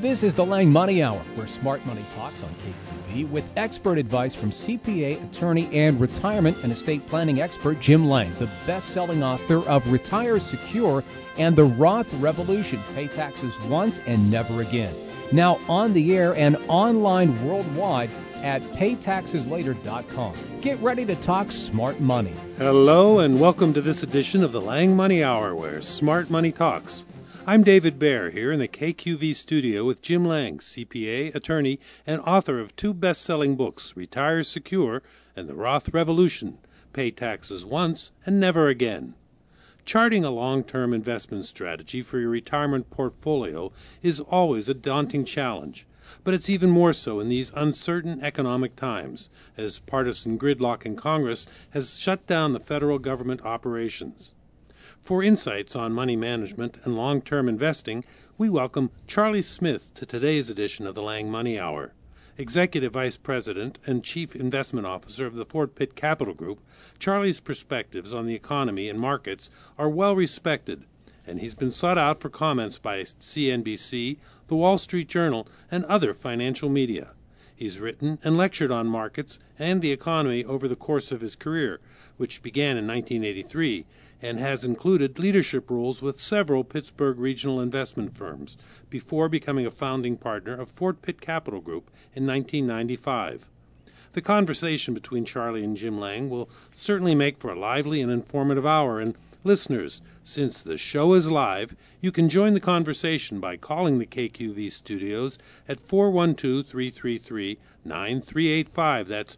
This is the Lang Money Hour, where smart money talks on KQV with expert advice from CPA, attorney, and retirement and estate planning expert Jim Lang, the best-selling author of Retire Secure and The Roth Revolution, Pay Taxes Once and Never Again. Now on the air and online worldwide at paytaxeslater.com. Get ready to talk smart money. Hello and welcome to this edition of the Lang Money Hour, where smart money talks. I'm David Baer here in the KQV studio with Jim Lang, CPA, attorney, and author of two best-selling books, Retire Secure and The Roth Revolution, Pay Taxes Once and Never Again. Charting a long-term investment strategy for your retirement portfolio is always a daunting challenge, but it's even more so in these uncertain economic times, as partisan gridlock in Congress has shut down the federal government operations. For insights on money management and long-term investing, we welcome Charlie Smith to today's edition of the Lang Money Hour. Executive Vice President and Chief Investment Officer of the Fort Pitt Capital Group, Charlie's perspectives on the economy and markets are well respected, and he's been sought out for comments by CNBC, The Wall Street Journal, and other financial media. He's written and lectured on markets and the economy over the course of his career, which began in 1983, and has included leadership roles with several Pittsburgh regional investment firms before becoming a founding partner of Fort Pitt Capital Group in 1995. The conversation between Charlie and Jim Lang will certainly make for a lively and informative hour, and listeners, since the show is live, you can join the conversation by calling the KQV studios at 412-333-9385. That's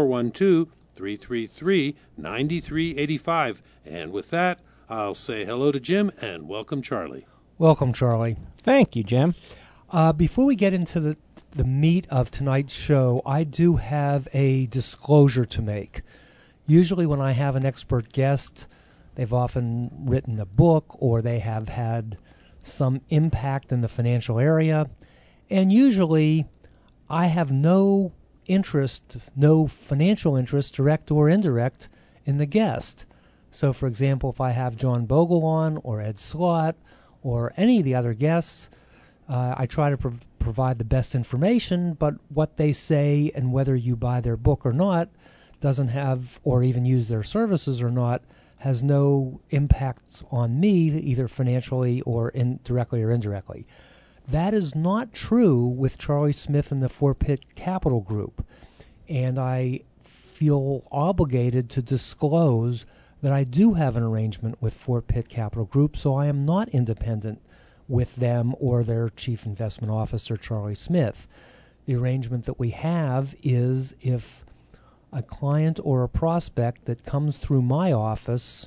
412-333-9385. And with that, I'll say hello to Jim and welcome Charlie. Welcome, Charlie. Thank you, Jim. Before we get into the meat of tonight's show, I do have a disclosure to make. Usually when I have an expert guest, they've often written a book or they have had some impact in the financial area, and usually I have no financial interest, direct or indirect, in the guest. So, for example, if I have John Bogle on, or Ed Slott, or any of the other guests, I try to provide the best information, but what they say and whether you buy their book or not doesn't have, or even use their services or not, has no impact on me, either financially or directly or indirectly. That is not true with Charlie Smith and the Fort Pitt Capital Group, and I feel obligated to disclose that I do have an arrangement with Fort Pitt Capital Group, so I am not independent with them or their Chief Investment Officer, Charlie Smith. The arrangement that we have is if a client or a prospect that comes through my office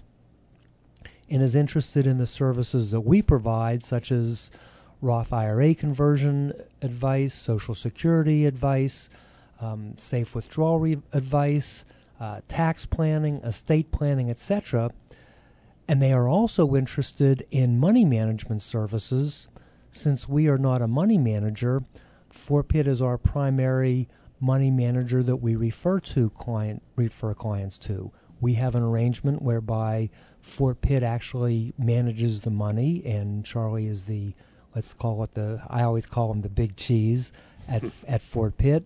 and is interested in the services that we provide, such as Roth IRA conversion advice, Social Security advice, safe withdrawal advice, tax planning, estate planning, etc., and they are also interested in money management services. Since we are not a money manager, Fort Pitt is our primary money manager that we refer clients to. We have an arrangement whereby Fort Pitt actually manages the money, and Charlie is I always call him the big cheese at Fort Pitt,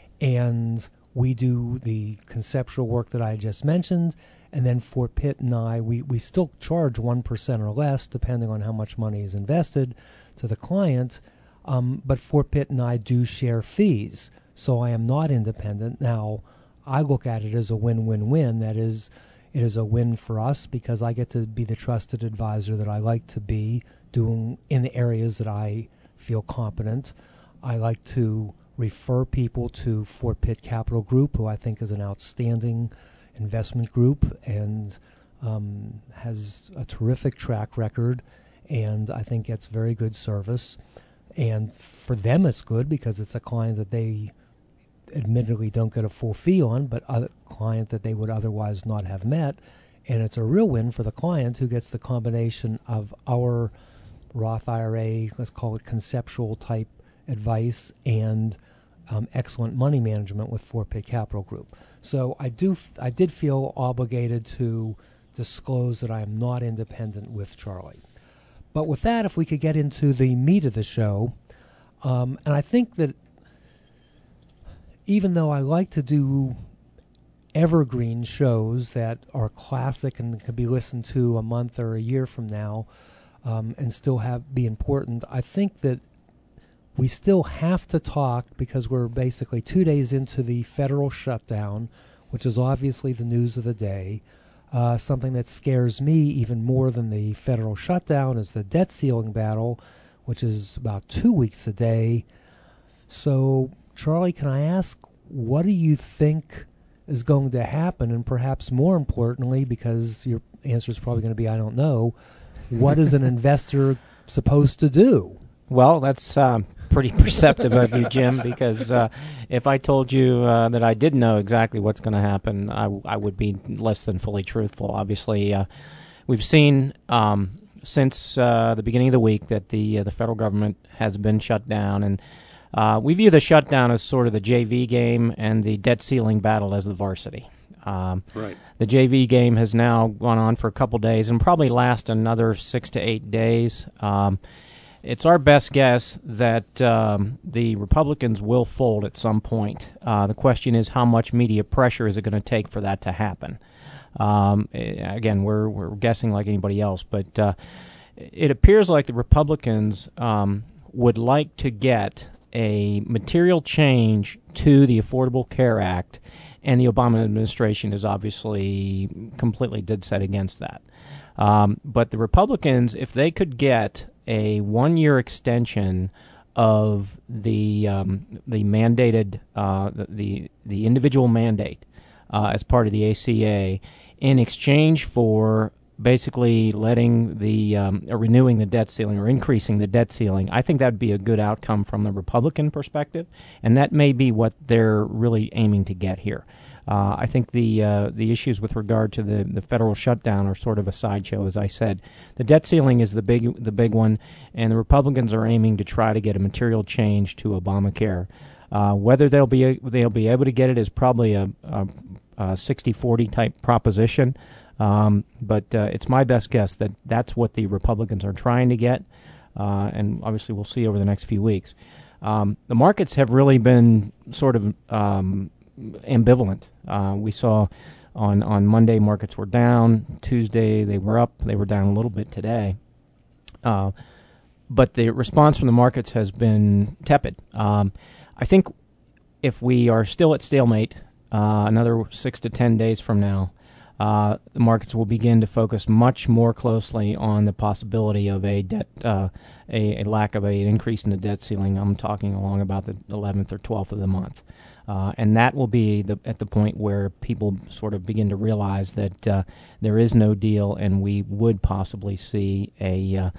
and we do the conceptual work that I just mentioned, and then Fort Pitt and I, we still charge 1% or less, depending on how much money is invested, to the client, but Fort Pitt and I do share fees, so I am not independent. Now, I look at it as a win-win-win. That is, it is a win for us because I get to be the trusted advisor that I like to be, doing in the areas that I feel competent. I like to refer people to Fort Pitt Capital Group, who I think is an outstanding investment group and has a terrific track record, and I think gets very good service. And for them it's good because it's a client that they admittedly don't get a full fee on, but a client that they would otherwise not have met. And it's a real win for the client who gets the combination of our Roth IRA, let's call it conceptual type advice, and excellent money management with Fort Pitt Capital Group. So I did feel obligated to disclose that I am not independent with Charlie. But with that, if we could get into the meat of the show, And I think that even though I like to do evergreen shows that are classic and can be listened to a month or a year from now, and still be important, I think that we still have to talk because we're basically 2 days into the federal shutdown, which is obviously the news of the day. Something that scares me even more than the federal shutdown is the debt ceiling battle, which is about 2 weeks a day. So, Charlie, can I ask, what do you think is going to happen? And perhaps more importantly, because your answer is probably going to be, I don't know, what is an investor supposed to do? Well, that's pretty perceptive of you, Jim, because if I told you that I did know exactly what's going to happen, I would be less than fully truthful. Obviously, we've seen since the beginning of the week that the federal government has been shut down, and we view the shutdown as sort of the JV game and the debt ceiling battle as the varsity. Right. The JV game has now gone on for a couple days and probably last another 6 to 8 days. It's our best guess that the Republicans will fold at some point. The question is, how much media pressure is it going to take for that to happen? Again, we're guessing like anybody else, but it appears like the Republicans would like to get a material change to the Affordable Care Act, and the Obama administration is obviously completely dead set against that. But the Republicans, if they could get a 1-year extension of the mandated the individual mandate as part of the ACA in exchange for basically letting renewing the debt ceiling or increasing the debt ceiling, I think that would be a good outcome from the Republican perspective, and that may be what they're really aiming to get here. I think the issues with regard to the federal shutdown are sort of a sideshow, as I said. The debt ceiling is the big one, and the Republicans are aiming to try to get a material change to Obamacare. Whether they'll be able to get it is probably a 60-40 type proposition, but it's my best guess that that's what the Republicans are trying to get, and obviously we'll see over the next few weeks. The markets have really been sort of ambivalent. We saw on Monday markets were down. Tuesday they were up. They were down a little bit today. But the response from the markets has been tepid. I think if we are still at stalemate another 6 to 10 days from now, the markets will begin to focus much more closely on the possibility of a debt, a lack of an increase in the debt ceiling. I'm talking along about the 11th or 12th of the month. And that will be at the point where people sort of begin to realize that there is no deal, and we would possibly see a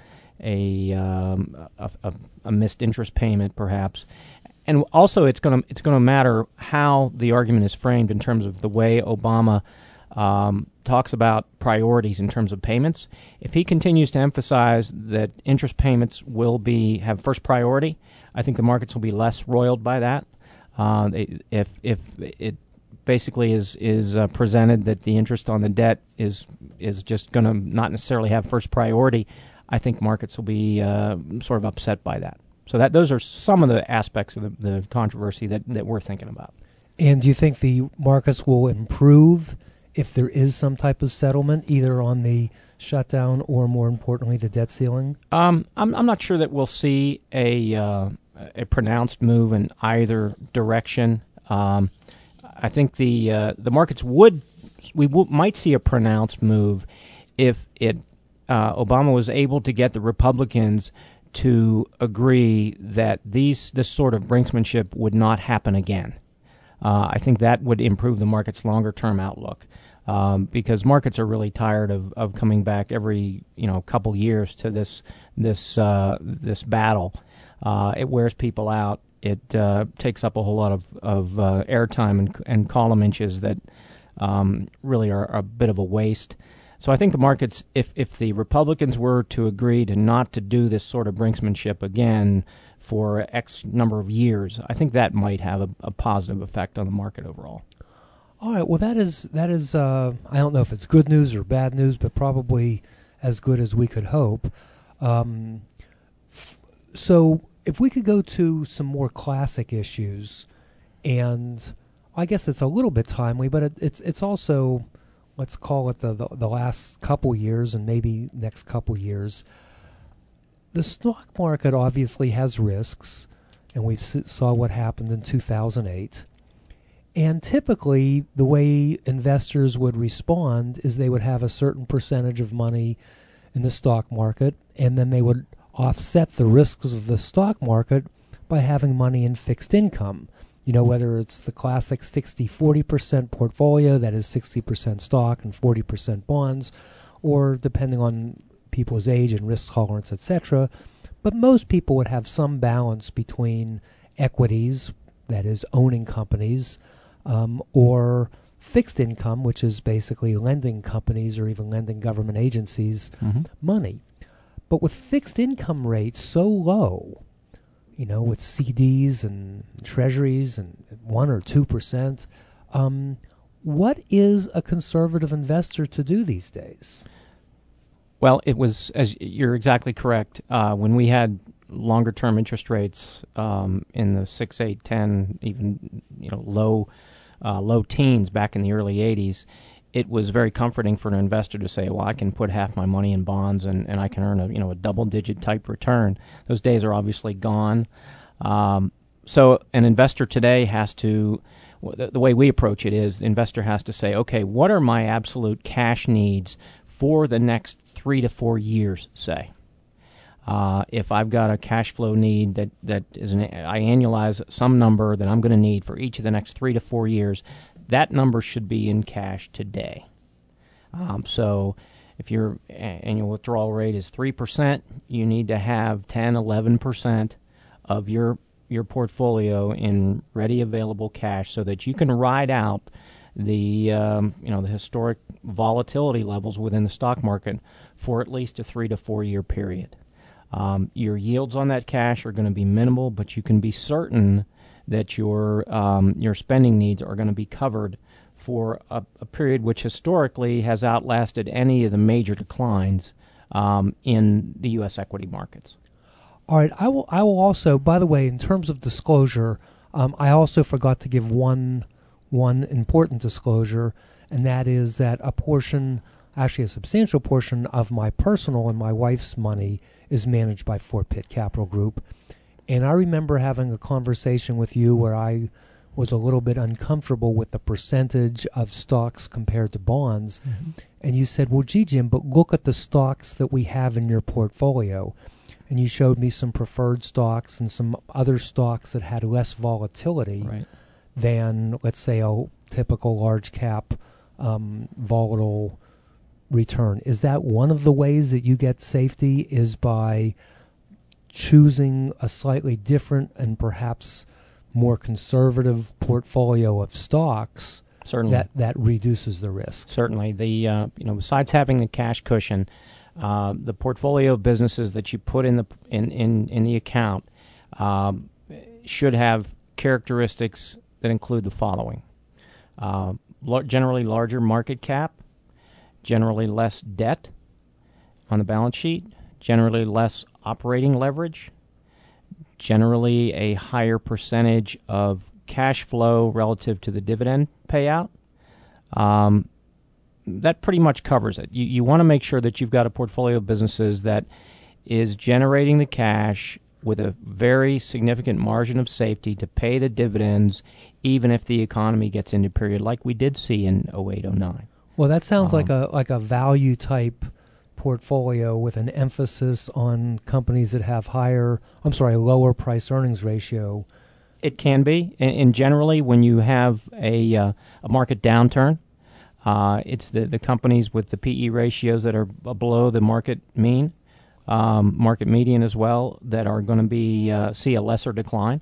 missed interest payment, perhaps. And also, it's going to matter how the argument is framed in terms of the way Obama talks about priorities in terms of payments. If he continues to emphasize that interest payments will have first priority, I think the markets will be less roiled by that. If it basically is presented that the interest on the debt is just going to not necessarily have first priority, I think markets will be sort of upset by that. So those are some of the aspects of the controversy that we're thinking about. And do you think the markets will improve if there is some type of settlement, either on the shutdown or, more importantly, the debt ceiling? I'm not sure that we'll see a pronounced move in either direction. I think the markets might see a pronounced move if Obama was able to get the Republicans to agree that this sort of brinksmanship would not happen again. I think that would improve the market's longer-term outlook, because markets are really tired of coming back every couple years to this battle. It wears people out. It takes up a whole lot of airtime and column inches that really are a bit of a waste. So I think the markets, if the Republicans were to agree to not to do this sort of brinksmanship again for X number of years, I think that might have a positive effect on the market overall. All right. Well, that is. I don't know if it's good news or bad news, but probably as good as we could hope. So If we could go to some more classic issues, and I guess it's a little bit timely, but it's also, let's call it the last couple years and maybe next couple years. The stock market obviously has risks, and we saw what happened in 2008. And typically, the way investors would respond is they would have a certain percentage of money in the stock market, and then they would offset the risks of the stock market by having money in fixed income. Whether it's the classic 60-40% portfolio, that is 60% stock and 40% bonds, or depending on people's age and risk tolerance, etc. But most people would have some balance between equities, that is owning companies, or fixed income, which is basically lending companies or even lending government agencies money. But with fixed income rates so low, with CDs and treasuries and 1 or 2%, what is a conservative investor to do these days? Well, it was, as you're exactly correct, when we had longer-term interest rates in the 6, 8, 10, even low teens back in the early 80s, it was very comforting for an investor to say, well, I can put half my money in bonds and I can earn a double-digit type return. Those days are obviously gone. So an investor today has to, the way we approach it is, the investor has to say, okay, what are my absolute cash needs for the next 3 to 4 years, say? If I've got a cash flow need that is I annualize some number that I'm going to need for each of the next 3 to 4 years, that number should be in cash today. So if your annual withdrawal rate is 3%, you need to have 10, 11% of your portfolio in ready available cash so that you can ride out the the historic volatility levels within the stock market for at least a 3 to 4 year period. Your yields on that cash are going to be minimal, but you can be certain that your spending needs are going to be covered for a period which historically has outlasted any of the major declines in the U.S. equity markets. All right, I will also, by the way, in terms of disclosure, I also forgot to give one important disclosure, and that is that a portion, actually a substantial portion of my personal and my wife's money is managed by Fort Pitt Capital Group. And I remember having a conversation with you where I was a little bit uncomfortable with the percentage of stocks compared to bonds. Mm-hmm. And you said, well, gee, Jim, but look at the stocks that we have in your portfolio. And you showed me some preferred stocks and some other stocks that had less volatility than, let's say, a typical large cap volatile return. Is that one of the ways that you get safety, is by choosing a slightly different and perhaps more conservative portfolio of stocks? Certainly. That reduces the risk? Certainly. The besides having the cash cushion, the portfolio of businesses that you put in the account should have characteristics that include the following: generally larger market cap, generally less debt on the balance sheet, generally less operating leverage, generally a higher percentage of cash flow relative to the dividend payout. That pretty much covers it. You want to make sure that you've got a portfolio of businesses that is generating the cash with a very significant margin of safety to pay the dividends, even if the economy gets into a period like we did see in 08-09. Well, that sounds like a value type portfolio with an emphasis on companies that have lower price earnings ratio. It can be, and generally when you have a market downturn, it's the companies with the PE ratios that are below the market mean, market median as well, that are going to be see a lesser decline.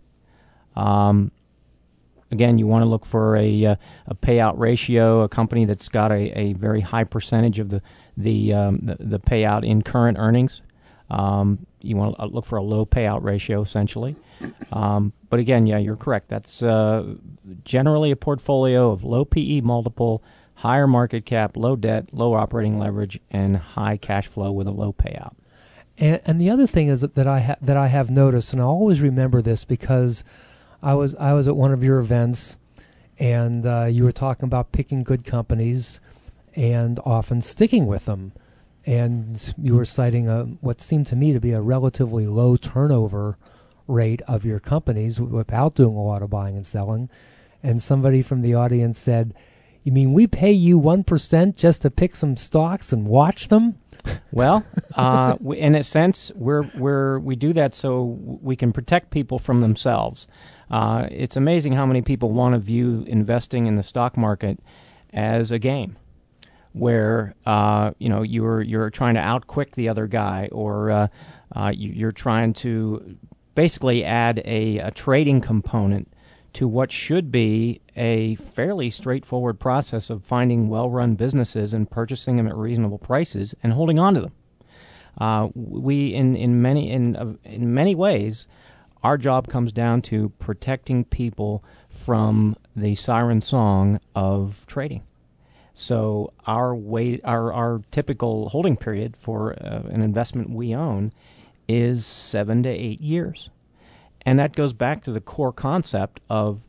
Again, you want to look for a payout ratio, a company that's got a very high percentage of the payout in current earnings. You want to look for a low payout ratio, essentially. But again, yeah, you're correct. That's generally a portfolio of low PE multiple, higher market cap, low debt, low operating leverage, and high cash flow with a low payout. And the other thing is that I have noticed, and I always remember this because I was at one of your events, and you were talking about picking good companies and often sticking with them. And you were citing what seemed to me to be a relatively low turnover rate of your companies without doing a lot of buying and selling. And somebody from the audience said, "You mean we pay you 1% just to pick some stocks and watch them?" Well, in a sense, we do that so we can protect people from themselves. It's amazing how many people want to view investing in the stock market as a game, where you're trying to outquick the other guy, or you're trying to basically add a trading component to what should be a fairly straightforward process of finding well-run businesses and purchasing them at reasonable prices and holding on to them. We, in many ways, our job comes down to protecting people from the siren song of trading. So our typical holding period for an investment we own is 7 to 8 years. And that goes back to the core concept of,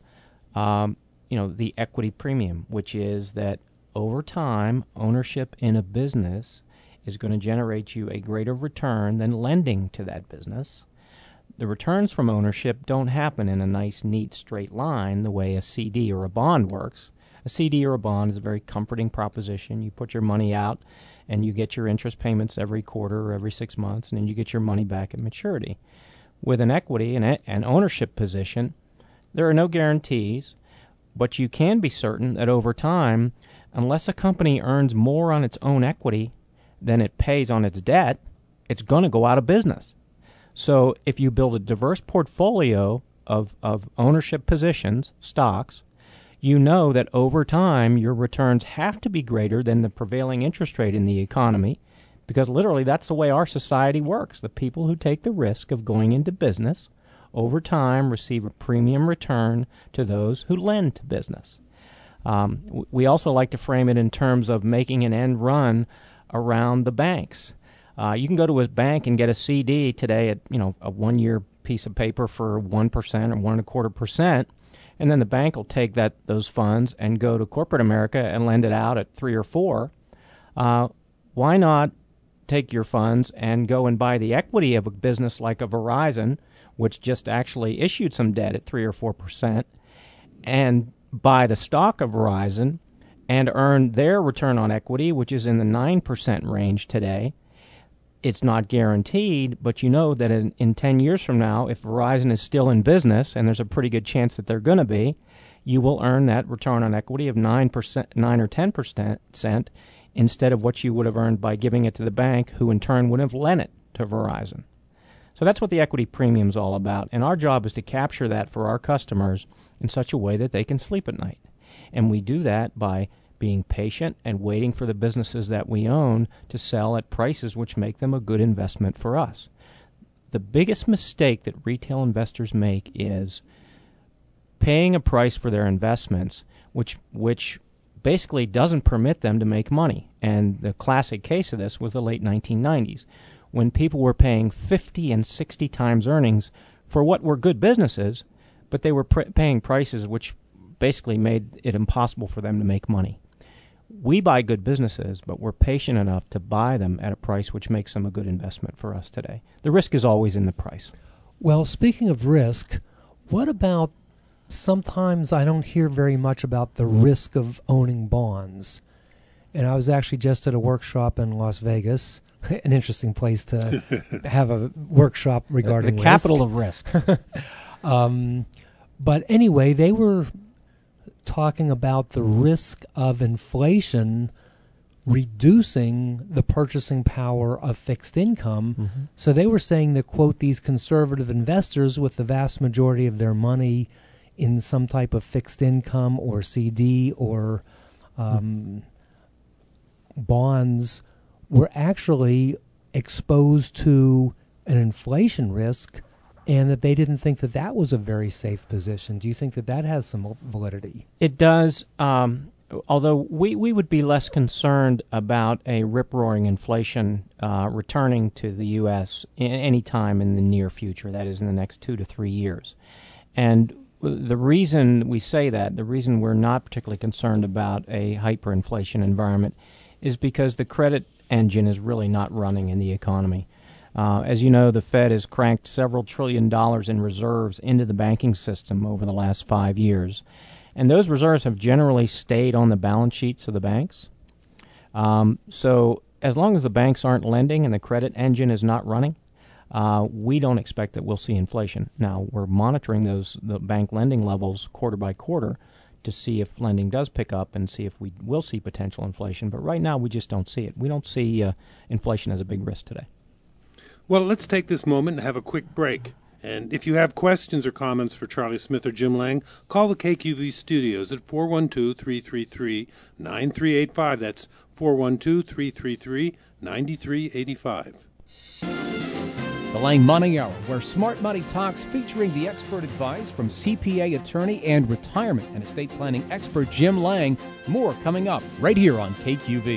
the equity premium, which is that over time, ownership in a business is going to generate you a greater return than lending to that business. The returns from ownership don't happen in a nice, neat, straight line the way a CD or a bond works. A CD or a bond is a very comforting proposition. You put your money out, and you get your interest payments every quarter or every 6 months, and then you get your money back at maturity. With an equity and an ownership position, there are no guarantees, but you can be certain that over time, unless a company earns more on its own equity than it pays on its debt, it's going to go out of business. So if you build a diverse portfolio of ownership positions, stocks, you know that over time your returns have to be greater than the prevailing interest rate in the economy, because literally that's the way our society works. The people who take the risk of going into business over time receive a premium return to those who lend to business. We also like to frame it in terms of making an end run around the banks. You can go to a bank and get a CD today at a 1-year piece of paper for 1% or 1.25%, and then the bank will take those funds and go to corporate America and lend it out at 3 or 4. Why not take your funds and go and buy the equity of a business like a Verizon, which just actually issued some debt at 3 or 4%, and buy the stock of Verizon and earn their return on equity, which is in the 9% range today. It's not guaranteed, but you know that in 10 years from now, if Verizon is still in business, and there's a pretty good chance that they're going to be, you will earn that return on equity of 9%, 9 or 10%, instead of what you would have earned by giving it to the bank, who in turn would have lent it to Verizon. So that's what the equity premium is all about, and our job is to capture that for our customers in such a way that they can sleep at night. And we do that by being patient and waiting for the businesses that we own to sell at prices which make them a good investment for us. The biggest mistake that retail investors make is paying a price for their investments which basically doesn't permit them to make money. And the classic case of this was the late 1990s, when people were paying 50 and 60 times earnings for what were good businesses, but they were paying prices which basically made it impossible for them to make money. We buy good businesses, but we're patient enough to buy them at a price which makes them a good investment for us today. The risk is always in the price. Well, speaking of risk, what about sometimes I don't hear very much about the risk of owning bonds? And I was actually just at a workshop in Las Vegas, an interesting place to have a workshop regarding the capital of risk. But anyway, they were talking about the risk of inflation reducing the purchasing power of fixed income. Mm-hmm. So they were saying that, quote, these conservative investors with the vast majority of their money in some type of fixed income or CD or bonds were actually exposed to an inflation risk, and that they didn't think that that was a very safe position. Do you think that that has some validity? It does. although we would be less concerned about a rip-roaring inflation returning to the U.S. Any time in the near future, that is in the next 2 to 3 years. And the reason we say that, the reason we're not particularly concerned about a hyperinflation environment is because the credit engine is really not running in the economy. As you know, the Fed has cranked several $1 trillion in reserves into the banking system over the last 5 years. And those reserves have generally stayed on the balance sheets of the banks. So as long as the banks aren't lending and the credit engine is not running, we don't expect that we'll see inflation. Now, we're monitoring the bank lending levels quarter by quarter to see if lending does pick up and see if we will see potential inflation. But right now, we just don't see it. We don't see inflation as a big risk today. Well, let's take this moment and have a quick break. And if you have questions or comments for Charlie Smith or Jim Lang, call the KQV studios at 412-333-9385. That's 412-333-9385. The Lang Money Hour, where smart money talks, featuring the expert advice from CPA attorney and retirement and estate planning expert Jim Lang. More coming up right here on KQV.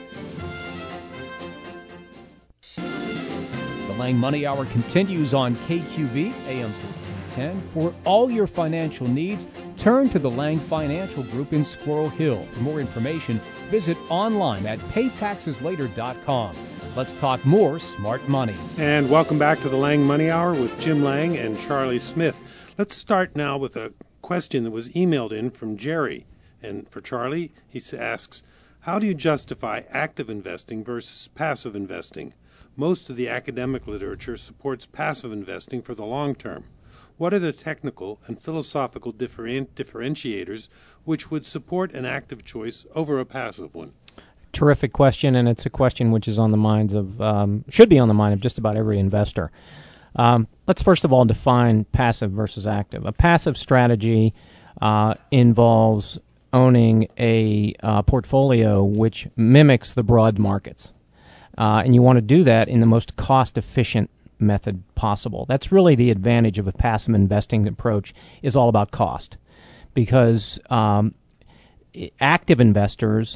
The Lang Money Hour continues on KQV, AM 1410. For all your financial needs, turn to the Lang Financial Group in Squirrel Hill. For more information, visit online at paytaxeslater.com. Let's talk more smart money. And welcome back to the Lang Money Hour with Jim Lang and Charlie Smith. Let's start now with a question that was emailed in from Jerry. And for Charlie, he asks, how do you justify active investing versus passive investing? Most of the academic literature supports passive investing for the long term. What are the technical and philosophical differentiators which would support an active choice over a passive one? Terrific question, and it's a question which is on the minds of, should be on the mind of just about every investor. Let's first of all define passive versus active. A passive strategy involves owning a portfolio which mimics the broad markets. And you want to do that in the most cost-efficient method possible. That's really the advantage of a passive investing approach, is all about cost. Because active investors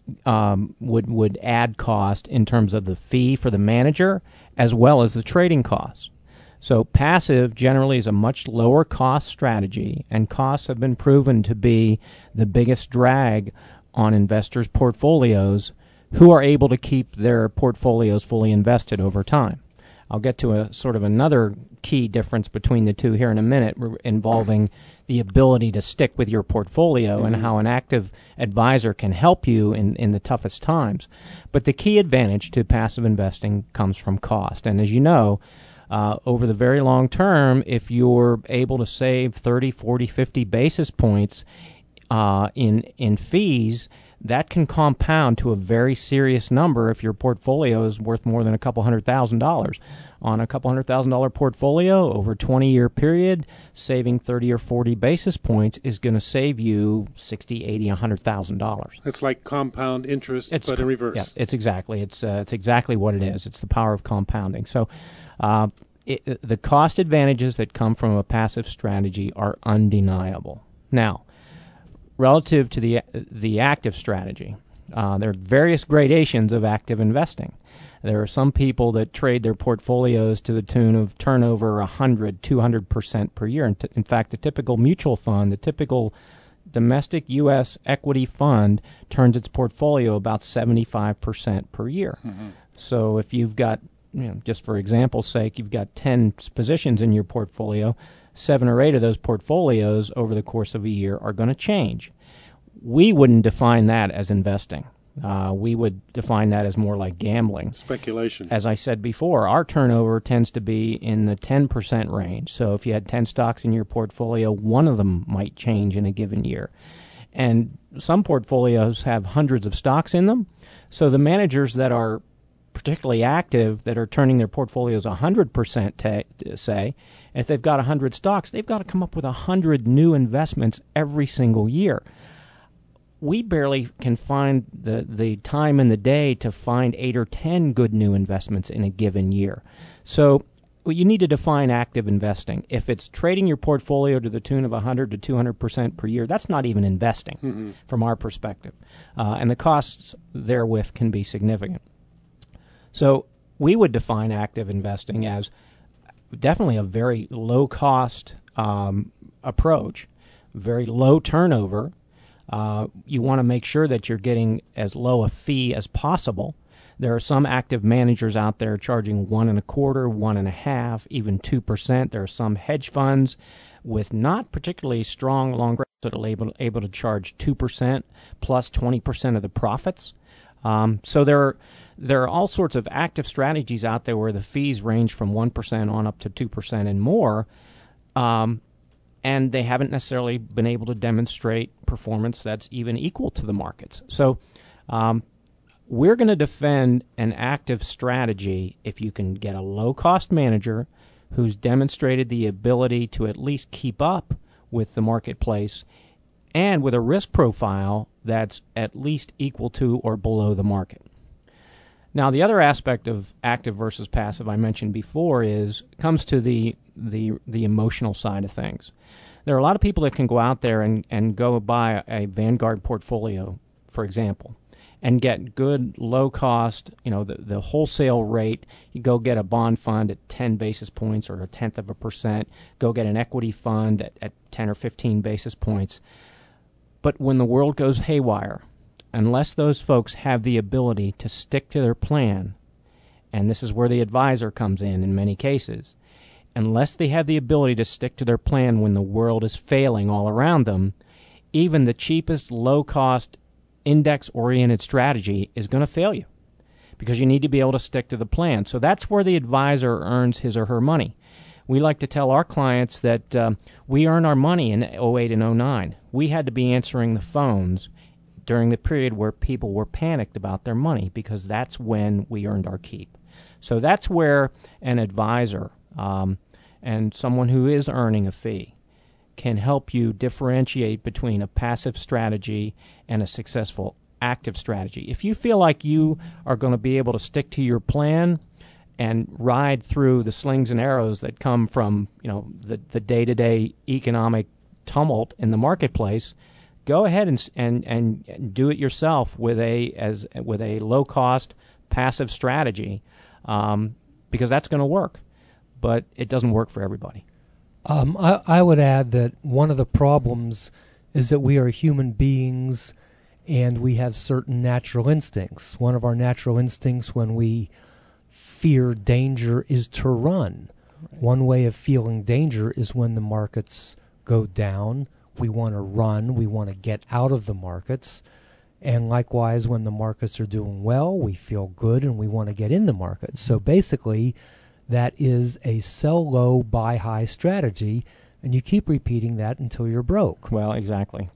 would add cost in terms of the fee for the manager as well as the trading costs. So passive generally is a much lower cost strategy, and costs have been proven to be the biggest drag on investors' portfolios who are able to keep their portfolios fully invested over time. I'll get to a sort of another key difference between the two here in a minute, involving the ability to stick with your portfolio and how an active advisor can help you in the toughest times. But the key advantage to passive investing comes from cost. And as you know, over the very long term, if you're able to save 30, 40, 50 basis points in fees, that can compound to a very serious number if your portfolio is worth more than a couple $100,000. On a couple $100,000 portfolio over a 20-year period, saving 30 or 40 basis points is going to save you $60, $80, $100,000. It's like compound interest, but in reverse. Yeah, it's exactly what it is. It's the power of compounding. So the cost advantages that come from a passive strategy are undeniable. Now, relative to the active strategy, there are various gradations of active investing. There are some people that trade their portfolios to the tune of turnover 100, 200% per year. In fact, the typical mutual fund, the typical domestic U.S. equity fund turns its portfolio about 75% per year. Mm-hmm. So if you've got, just for example's sake, you've got 10 positions in your portfolio, 7 or 8 of those portfolios over the course of a year are going to change. We wouldn't define that as investing. We would define that as more like gambling. Speculation. As I said before, our turnover tends to be in the 10% range. So if you had 10 stocks in your portfolio, one of them might change in a given year. And some portfolios have hundreds of stocks in them. So the managers that are particularly active, that are turning their portfolios 100%, say, and if they've got 100 stocks, they've got to come up with 100 new investments every single year. We barely can find the time in the day to find 8 or 10 good new investments in a given year. So well, you need to define active investing. If it's trading your portfolio to the tune of 100 to 200% per year, that's not even investing from our perspective. And the costs therewith can be significant. So we would define active investing as definitely a very low-cost approach, very low turnover. You want to make sure that you're getting as low a fee as possible. There are some active managers out there charging 1.25%, 1.5%, even 2%. There are some hedge funds with not particularly strong long graphs that are able to charge 2% plus 20% of the profits. So there are all sorts of active strategies out there where the fees range from 1% on up to 2% and more, and they haven't necessarily been able to demonstrate performance that's even equal to the markets. So we're going to defend an active strategy if you can get a low-cost manager who's demonstrated the ability to at least keep up with the marketplace and with a risk profile that's at least equal to or below the market. Now, the other aspect of active versus passive I mentioned before comes to the emotional side of things. There are a lot of people that can go out there and go buy a Vanguard portfolio, for example, and get good low cost, the wholesale rate. You go get a bond fund at 10 basis points or 0.1%, go get an equity fund at 10 or 15 basis points. But when the world goes haywire, unless those folks have the ability to stick to their plan, and this is where the advisor comes in many cases, unless they have the ability to stick to their plan when the world is failing all around them, even the cheapest low-cost index-oriented strategy is going to fail you because you need to be able to stick to the plan. So that's where the advisor earns his or her money. We like to tell our clients that we earn our money in 08 and 09. We had to be answering the phones during the period where people were panicked about their money because that's when we earned our keep. So that's where an advisor and someone who is earning a fee can help you differentiate between a passive strategy and a successful active strategy. If you feel like you are going to be able to stick to your plan and ride through the slings and arrows that come from the day-to-day economic tumult in the marketplace, go ahead and do it yourself with a low-cost passive strategy because that's going to work, but it doesn't work for everybody. I would add that one of the problems is that we are human beings and we have certain natural instincts. One of our natural instincts when we fear danger is to run. Right. One way of feeling danger is when the markets go down. We want to run. We want to get out of the markets. And likewise, when the markets are doing well, we feel good and we want to get in the markets. So basically, that is a sell low, buy high strategy, and you keep repeating that until you're broke. Well, exactly.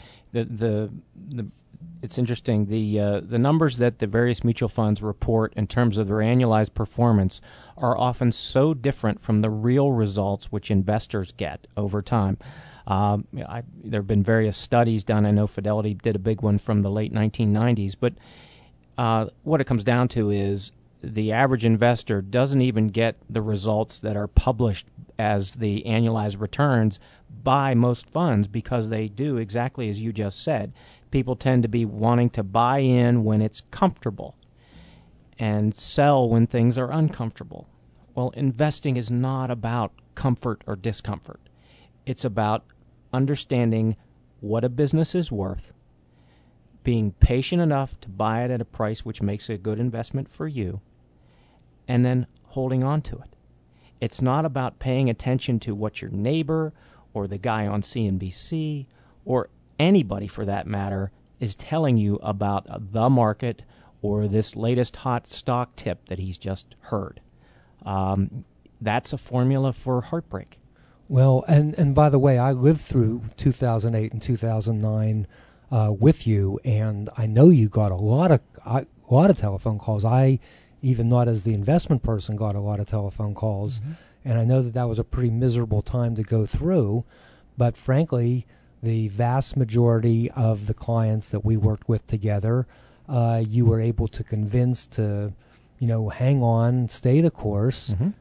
It's interesting. The numbers that the various mutual funds report in terms of their annualized performance are often so different from the real results which investors get over time. There have been various studies done. I know Fidelity did a big one from the late 1990s, but what it comes down to is the average investor doesn't even get the results that are published as the annualized returns by most funds because they do exactly as you just said. People tend to be wanting to buy in when it's comfortable and sell when things are uncomfortable. Well, investing is not about comfort or discomfort. It's about understanding what a business is worth, being patient enough to buy it at a price which makes it a good investment for you, and then holding on to it. It's not about paying attention to what your neighbor or the guy on CNBC or anybody for that matter is telling you about the market or this latest hot stock tip that he's just heard. That's a formula for heartbreak. Well, and by the way, I lived through 2008 and 2009 with you, and I know you got a lot of telephone calls. I, even not as the investment person, got a lot of telephone calls, mm-hmm. and I know that was a pretty miserable time to go through, but frankly, the vast majority of the clients that we worked with together, you were able to convince to, hang on, stay the course, mm-hmm.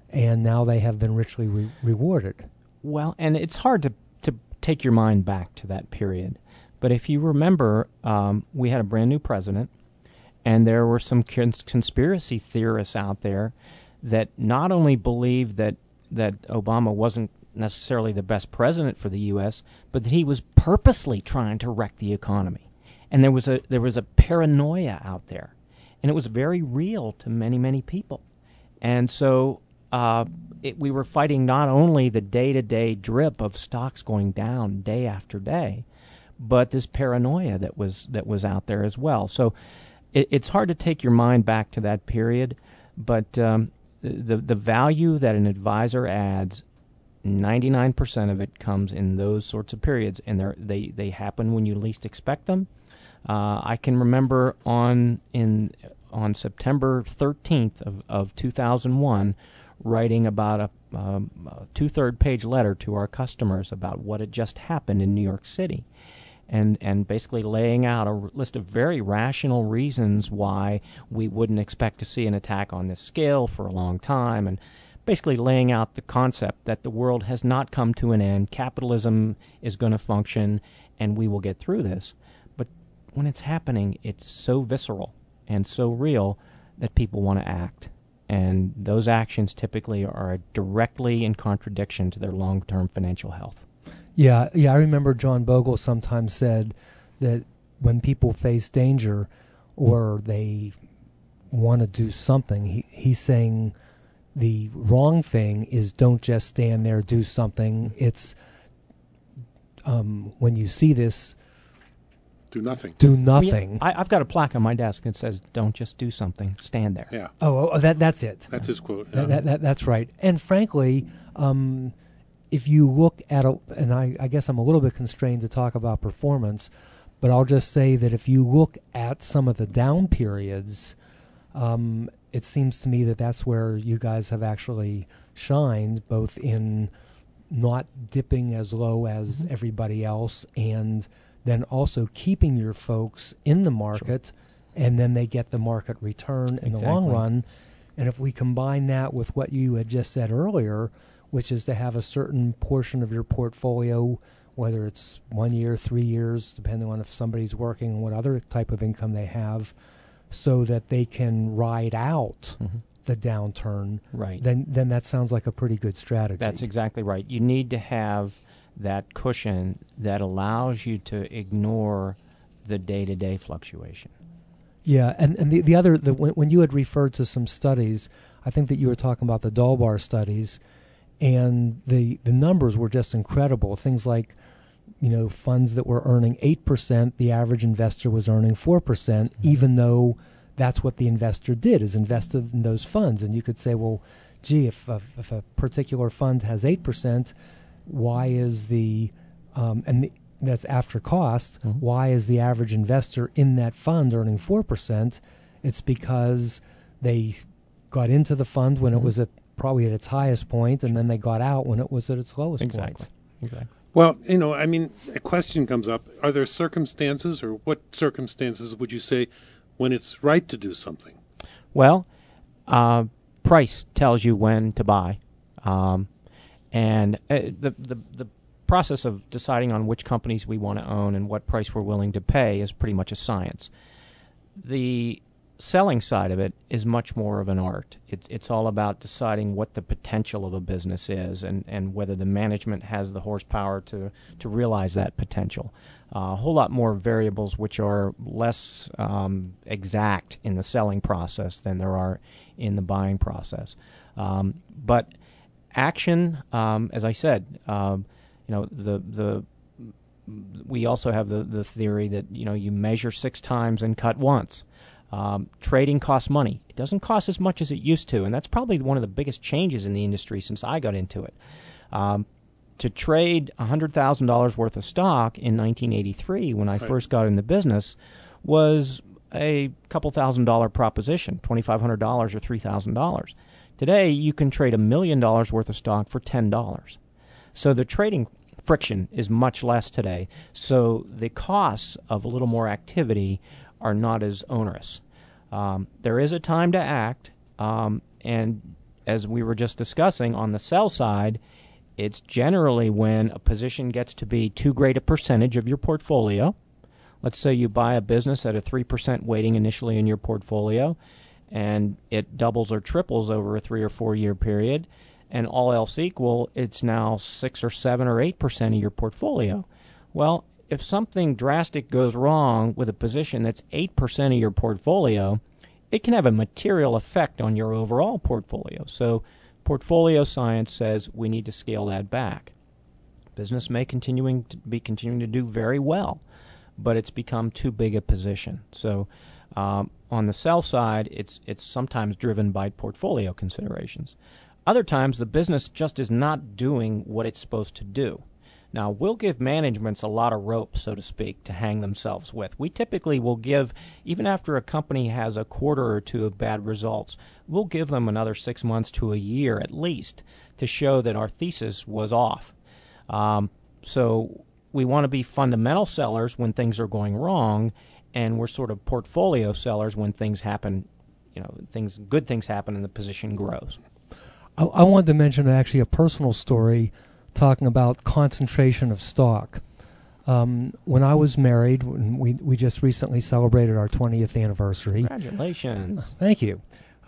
and now they have been richly rewarded. Well, and it's hard to take your mind back to that period. But if you remember, we had a brand new president, and there were some conspiracy theorists out there that not only believed that Obama wasn't necessarily the best president for the U.S., but that he was purposely trying to wreck the economy. And there was a paranoia out there, and it was very real to many, many people. And so we were fighting not only the day-to-day drip of stocks going down day after day, but this paranoia that was out there as well. So it's hard to take your mind back to that period, but the value that an advisor adds, 99% of it comes in those sorts of periods, and they happen when you least expect them. I can remember on September 13th of 2001, writing about a 2/3 page letter to our customers about what had just happened in New York City, and basically laying out a list of very rational reasons why we wouldn't expect to see an attack on this scale for a long time, and basically laying out the concept that the world has not come to an end, capitalism is going to function, and we will get through this. But when it's happening, it's so visceral and so real that people want to act. And those actions typically are directly in contradiction to their long-term financial health. Yeah, I remember John Bogle sometimes said that when people face danger or they want to do something, he's saying the wrong thing is don't just stand there, do something. It's when you see this, do nothing. Do nothing. I've got a plaque on my desk that says, "Don't just do something, stand there." Yeah. Oh, that's it. That's his quote. Yeah. That's right. And frankly, if you look at and I guess I'm a little bit constrained to talk about performance, but I'll just say that if you look at some of the down periods, it seems to me that that's where you guys have actually shined, both in not dipping as low as everybody else, and then also keeping your folks in the market, sure, and then they get the market return in the long run. And if we combine that with what you had just said earlier, which is to have a certain portion of your portfolio, whether it's 1 year, 3 years, depending on if somebody's working and what other type of income they have, so that they can ride out the downturn, right, then that sounds like a pretty good strategy. That's exactly right. You need to have that cushion that allows you to ignore the day-to-day fluctuation. Yeah, and the other, when you had referred to some studies, I think that you were talking about the Dalbar studies, and the numbers were just incredible. Things like, funds that were earning 8%, the average investor was earning 4%, even though that's what the investor did, is invested in those funds. And you could say, well, gee, if a particular fund has 8%, why is that's after cost, why is the average investor in that fund earning 4%? It's because they got into the fund when it was probably at its highest point, and then they got out when it was at its lowest point. Exactly. Well, a question comes up. Are there circumstances, or what circumstances would you say when it's right to do something? Well, price tells you when to buy. And the process of deciding on which companies we want to own and what price we're willing to pay is pretty much a science. The selling side of it is much more of an art. It's all about deciding what the potential of a business is and whether the management has the horsepower to realize that potential. A whole lot more variables which are less exact in the selling process than there are in the buying process. But action, as I said, we also have the theory that you measure 6 times and cut once. Trading costs money. It doesn't cost as much as it used to, and that's probably one of the biggest changes in the industry since I got into it. To trade $100,000 worth of stock in 1983, when I first got in the business, was a couple $1,000 proposition, $2,500 or $3,000. Today, you can trade $1 million worth of stock for $10. So the trading friction is much less today. So the costs of a little more activity are not as onerous. There is a time to act, and as we were just discussing, on the sell side, it's generally when a position gets to be too great a percentage of your portfolio. Let's say you buy a business at a 3% weighting initially in your portfolio, and it doubles or triples over a 3 or 4 year period, and all else equal, it's now 6 or 7 or 8% of your portfolio. Well, if something drastic goes wrong with a position that's 8% of your portfolio, it can have a material effect on your overall portfolio. So portfolio science says we need to scale that back. Business may continuing to do very well, but it's become too big a position. So on the sell side, it's sometimes driven by portfolio considerations. Other times, the business just is not doing what it's supposed to do. Now, we'll give managements a lot of rope, so to speak, to hang themselves with. We typically will give, even after a company has a quarter or two of bad results, we'll give them another 6 months to a year at least to show that our thesis was off. So we want to be fundamental sellers when things are going wrong, and we're sort of portfolio sellers when things happen, good things happen and the position grows. I wanted to mention actually a personal story talking about concentration of stock. When I was married, we just recently celebrated our 20th anniversary. Congratulations. Thank you.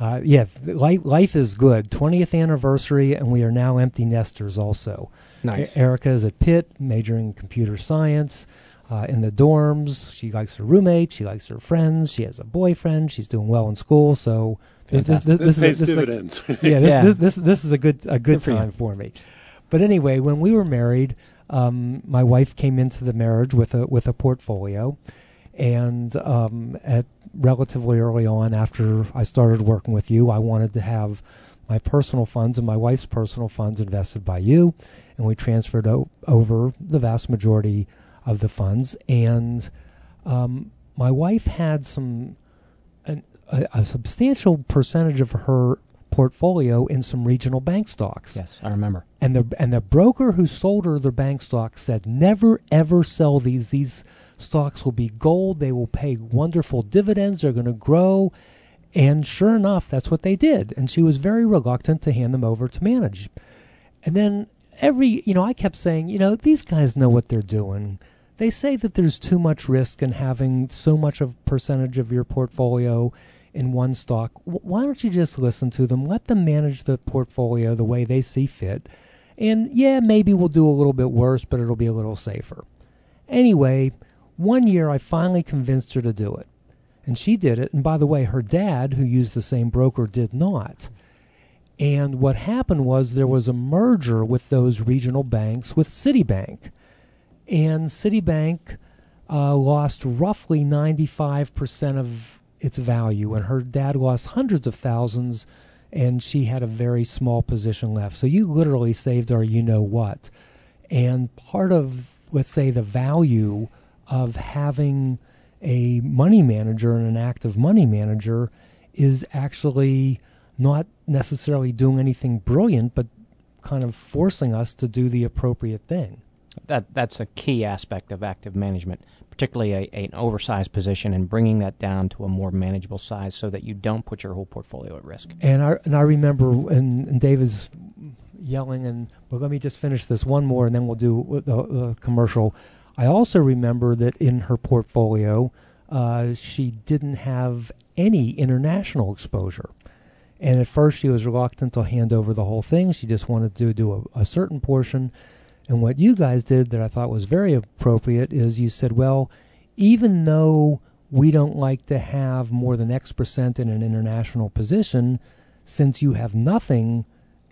Life is good. 20th anniversary, and we are now empty nesters also. Nice. Erica is at Pitt, majoring in computer science. In the dorms, she likes her roommates, she likes her friends, she has a boyfriend, she's doing well in school, so this pays dividends. This is a good time for me. But anyway, when we were married, my wife came into the marriage with a portfolio, and at relatively early on, after I started working with you, I wanted to have my personal funds and my wife's personal funds invested by you, and we transferred over the vast majority of the funds. And my wife had a substantial percentage of her portfolio in some regional bank stocks. Yes, I remember. And the broker who sold her the bank stocks said, never ever sell these. These stocks will be gold. They will pay wonderful dividends. They're going to grow. And sure enough, that's what they did. And she was very reluctant to hand them over to manage. And then I kept saying, these guys know what they're doing. They say that there's too much risk in having so much of percentage of your portfolio in one stock. Why don't you just listen to them? Let them manage the portfolio the way they see fit. And yeah, maybe we'll do a little bit worse, but it'll be a little safer. Anyway, one year I finally convinced her to do it. And she did it. And by the way, her dad, who used the same broker, did not. And what happened was there was a merger with those regional banks with Citibank. And Citibank lost roughly 95% of its value, and her dad lost hundreds of thousands, and she had a very small position left. So you literally saved her you-know-what. And part of, let's say, the value of having a money manager and an active money manager is actually not necessarily doing anything brilliant, but kind of forcing us to do the appropriate thing. That's a key aspect of active management, particularly an oversized position, and bringing that down to a more manageable size so that you don't put your whole portfolio at risk. And I remember, and Dave is yelling, but let me just finish this one more, and then we'll do the commercial. I also remember that in her portfolio, she didn't have any international exposure. And at first she was reluctant to hand over the whole thing. She just wanted to do a certain portion. And what you guys did that I thought was very appropriate is you said, well, even though we don't like to have more than X percent in an international position, since you have nothing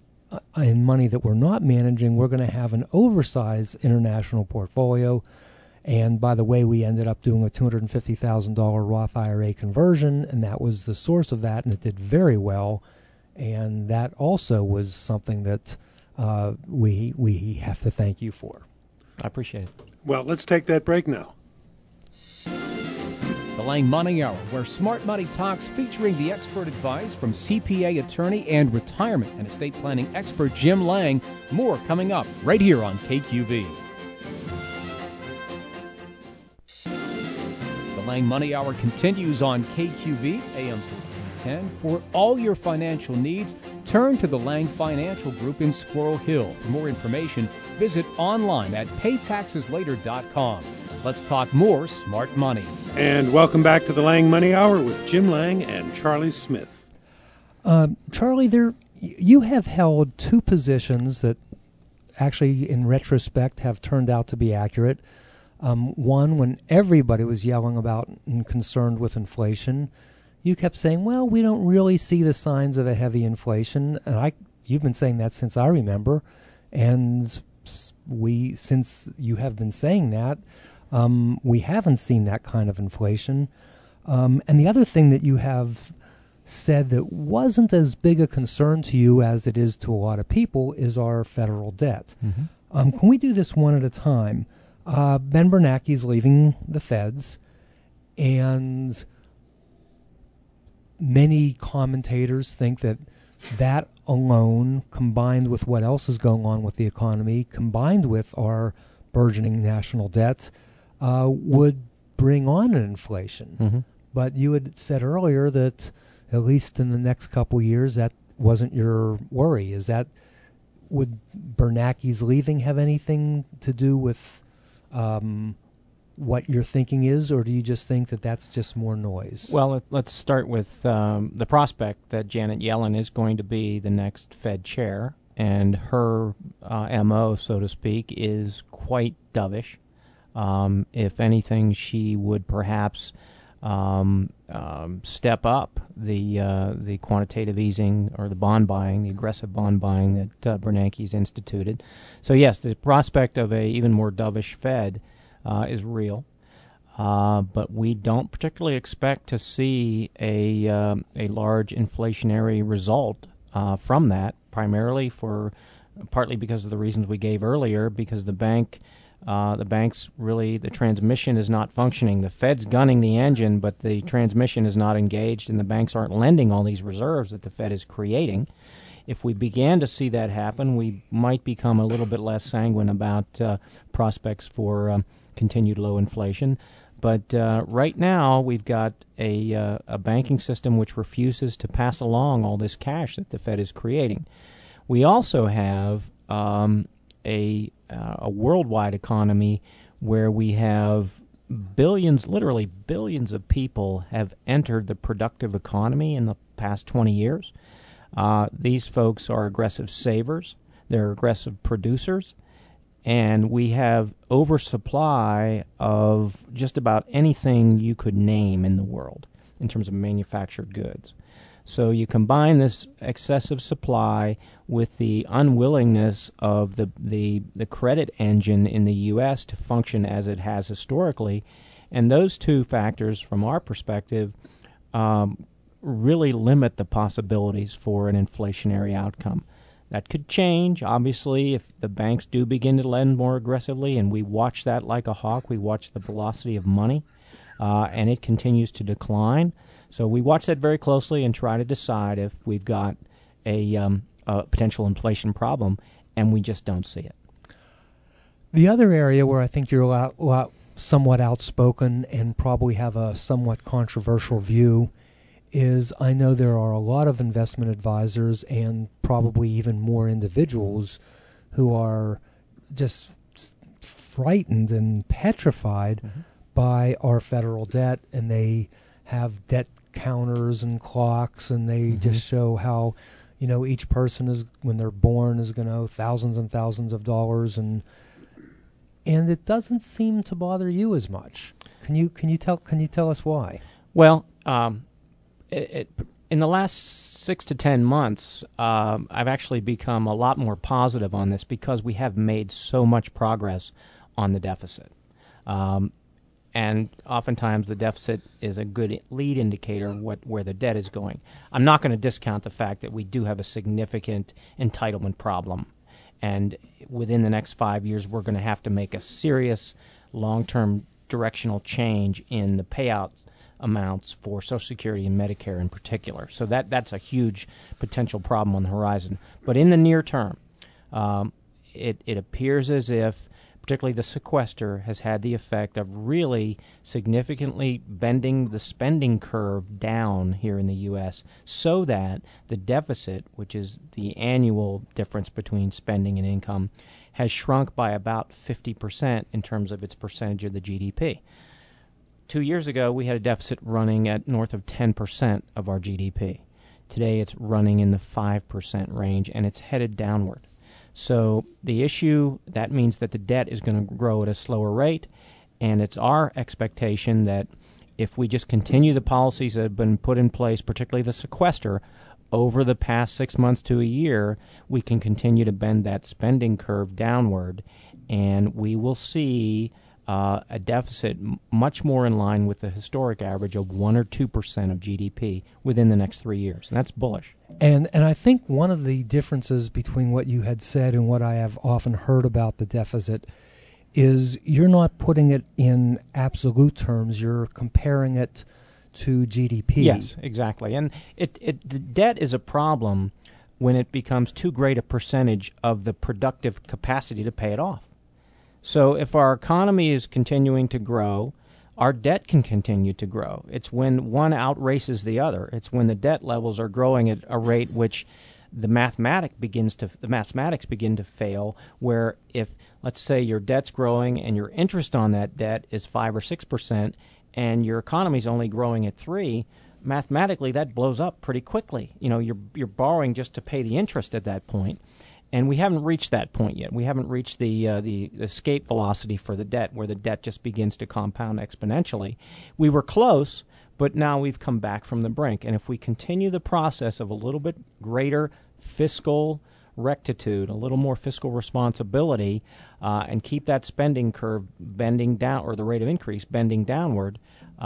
in money that we're not managing, we're going to have an oversized international portfolio. And by the way, we ended up doing a $250,000 Roth IRA conversion, and that was the source of that, and it did very well. And that also was something that we have to thank you for. I appreciate it. Well, let's take that break now. The Lang Money Hour, where smart money talks featuring the expert advice from CPA attorney and retirement and estate planning expert Jim Lang. More coming up right here on KQV. The Lang Money Hour continues on KQV, AM 1410. For all your financial needs, turn to the Lang Financial Group in Squirrel Hill. For more information, visit online at paytaxeslater.com. Let's talk more smart money. And welcome back to the Lang Money Hour with Jim Lang and Charlie Smith. Charlie, you have held two positions that actually, in retrospect, have turned out to be accurate. One, when everybody was yelling about and concerned with inflation, you kept saying, well, we don't really see the signs of a heavy inflation. And you've been saying that since I remember. And since you have been saying that, we haven't seen that kind of inflation. And the other thing that you have said that wasn't as big a concern to you as it is to a lot of people is our federal debt. Mm-hmm. Can we do this one at a time? Ben Bernanke's leaving the feds, and many commentators think that alone, combined with what else is going on with the economy, combined with our burgeoning national debt, would bring on an inflation. Mm-hmm. But you had said earlier that at least in the next couple years, that wasn't your worry. Would Bernanke's leaving have anything to do with what your thinking is, or do you just think that that's just more noise? Well, let's start with the prospect that Janet Yellen is going to be the next Fed chair, and her MO, so to speak, is quite dovish. If anything, she would perhaps step up the quantitative easing or the bond buying, the aggressive bond buying that Bernanke's instituted. So yes, the prospect of a even more dovish Fed is real, but we don't particularly expect to see a large inflationary result from that. Partly because of the reasons we gave earlier, because the bank's really, the transmission is not functioning. The Fed's gunning the engine, but the transmission is not engaged, and the banks aren't lending all these reserves that the Fed is creating. If we began to see that happen, we might become a little bit less sanguine about prospects for continued low inflation. But right now, we've got a banking system which refuses to pass along all this cash that the Fed is creating. We also have a worldwide economy where we have literally billions of people have entered the productive economy in the past 20 years. These folks are aggressive savers. They're aggressive producers. And we have oversupply of just about anything you could name in the world in terms of manufactured goods. So you combine this excessive supply with the unwillingness of the credit engine in the U.S. to function as it has historically, and those two factors, from our perspective, really limit the possibilities for an inflationary outcome. That could change, obviously, if the banks do begin to lend more aggressively, and we watch that like a hawk. We watch the velocity of money, and it continues to decline. So we watch that very closely and try to decide if we've got a potential inflation problem, and we just don't see it. The other area where I think you're somewhat outspoken and probably have a somewhat controversial view is, I know there are a lot of investment advisors and probably even more individuals who are just frightened and petrified by our federal debt, and they have debt counters and clocks, and they just show how, each person is, when they're born, is going to owe thousands and thousands of dollars, and it doesn't seem to bother you as much. Can you tell us why? Well, in the last 6 to 10 months, I've actually become a lot more positive on this because we have made so much progress on the deficit. And oftentimes the deficit is a good lead indicator of where the debt is going. I'm not going to discount the fact that we do have a significant entitlement problem. And within the next 5 years, we're going to have to make a serious long-term directional change in the payout amounts for Social Security and Medicare in particular. So that's a huge potential problem on the horizon. But in the near term, it appears as if particularly the sequester, has had the effect of really significantly bending the spending curve down here in the U.S. so that the deficit, which is the annual difference between spending and income, has shrunk by about 50% in terms of its percentage of the GDP. 2 years ago, we had a deficit running at north of 10% of our GDP. Today, it's running in the 5% range, and it's headed downward. So the issue, that means that the debt is going to grow at a slower rate, and it's our expectation that if we just continue the policies that have been put in place, particularly the sequester, over the past 6 months to a year, we can continue to bend that spending curve downward, and we will see a deficit much more in line with the historic average of 1 or 2% of GDP within the next 3 years. And that's bullish. And I think one of the differences between what you had said and what I have often heard about the deficit is you're not putting it in absolute terms. You're comparing it to GDP. Yes, exactly. And the debt is a problem when it becomes too great a percentage of the productive capacity to pay it off. So if our economy is continuing to grow, our debt can continue to grow. It's when one outraces the other. It's when the debt levels are growing at a rate which the mathematics begin to fail, where if, let's say, your debt's growing and your interest on that debt is 5 or 6%, and your economy's only growing at 3%, mathematically that blows up pretty quickly. You're borrowing just to pay the interest at that point. And we haven't reached that point yet. We haven't reached the escape velocity for the debt, where the debt just begins to compound exponentially. We were close, but now we've come back from the brink. And if we continue the process of a little bit greater fiscal rectitude, a little more fiscal responsibility, and keep that spending curve bending down, or the rate of increase bending downward,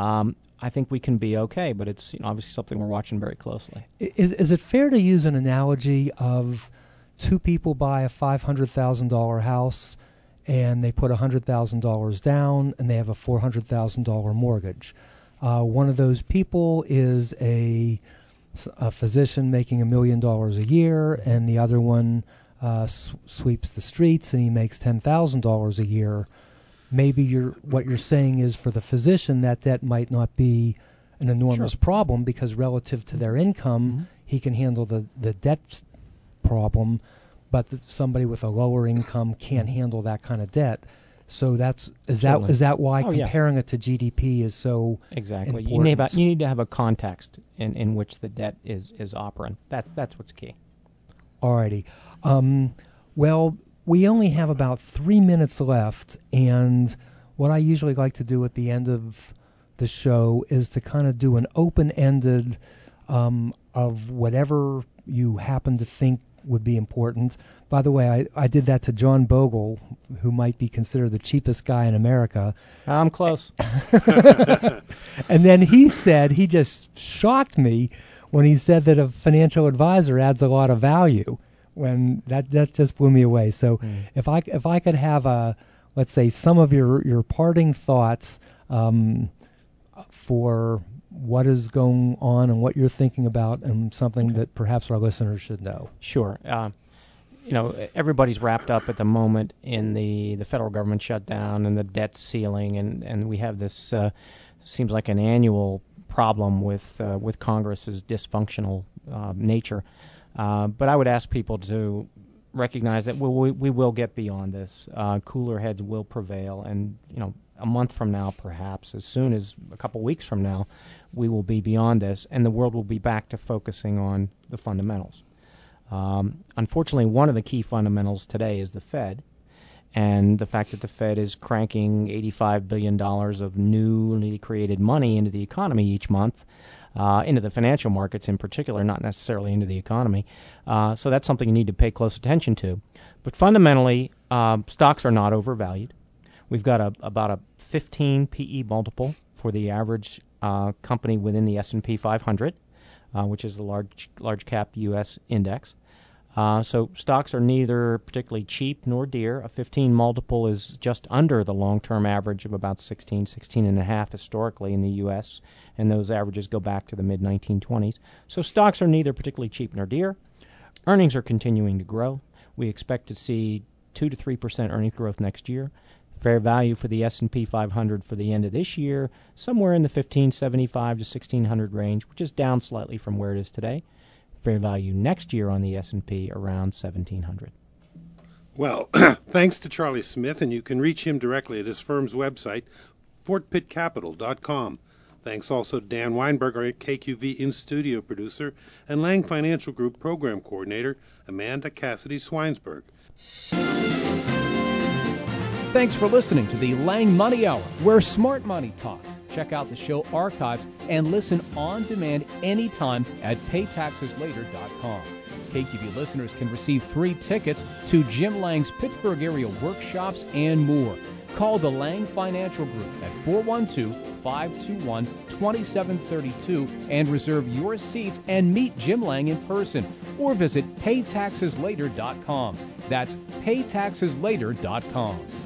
I think we can be okay. But it's obviously something we're watching very closely. Is it fair to use an analogy of two people buy a $500,000 house and they put $100,000 down and they have a $400,000 mortgage? One of those people is a physician making $1 million a year, and the other one sweeps the streets and he makes $10,000 a year. Maybe what you're saying is, for the physician, that might not be an enormous problem, because relative to their income, he can handle the debt problem, but somebody with a lower income can't handle that kind of debt. So is that why comparing it to GDP is so exactly important? You need to have a context in which the debt is operant. That's what's key. Alrighty. Well, we only have about 3 minutes left, and what I usually like to do at the end of the show is to kind of do an open-ended of whatever you happen to think would be important. By the way, I did that to John Bogle, who might be considered the cheapest guy in America. I'm close. And then he just shocked me when he said that a financial advisor adds a lot of value. When that just blew me away. So if I could have let's say, some of your parting thoughts for what is going on and what you're thinking about, and something that perhaps our listeners should know. Sure. Everybody's wrapped up at the moment in the federal government shutdown and the debt ceiling, and we have this seems like an annual problem with Congress's dysfunctional nature. But I would ask people to recognize that we will get beyond this. Cooler heads will prevail, and a month from now, perhaps as soon as a couple weeks from now, we will be beyond this, and the world will be back to focusing on the fundamentals. Unfortunately, one of the key fundamentals today is the Fed, and the fact that the Fed is cranking $85 billion of newly created money into the economy each month, into the financial markets in particular, not necessarily into the economy. So that's something you need to pay close attention to. But fundamentally, stocks are not overvalued. We've got about a 15 PE multiple for the average company within the S&P 500, which is the large cap U.S. index. So stocks are neither particularly cheap nor dear. A 15 multiple is just under the long-term average of about 16.5 historically in the U.S., and those averages go back to the mid-1920s. So stocks are neither particularly cheap nor dear. Earnings are continuing to grow. We expect to see 2 to 3% earnings growth next year. Fair value for the S&P 500 for the end of this year, somewhere in the 1575 to 1600 range, which is down slightly from where it is today. Fair value next year on the S&P around 1700. Well, thanks to Charlie Smith, and you can reach him directly at his firm's website, fortpittcapital.com. Thanks also to Dan Weinberg, our KQV in-studio producer, and Lang Financial Group program coordinator, Amanda Cassidy-Swinesburg. Thanks for listening to the Lang Money Hour, where smart money talks. Check out the show archives and listen on demand anytime at paytaxeslater.com. KQV listeners can receive free tickets to Jim Lang's Pittsburgh area workshops and more. Call the Lang Financial Group at 412-521-2732 and reserve your seats and meet Jim Lang in person, or visit paytaxeslater.com. That's paytaxeslater.com.